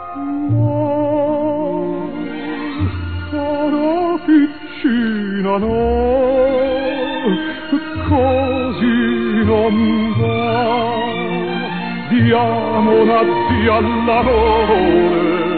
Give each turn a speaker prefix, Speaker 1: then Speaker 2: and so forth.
Speaker 1: Sarà piccina, no, così non va. Diamo un addio all'amore,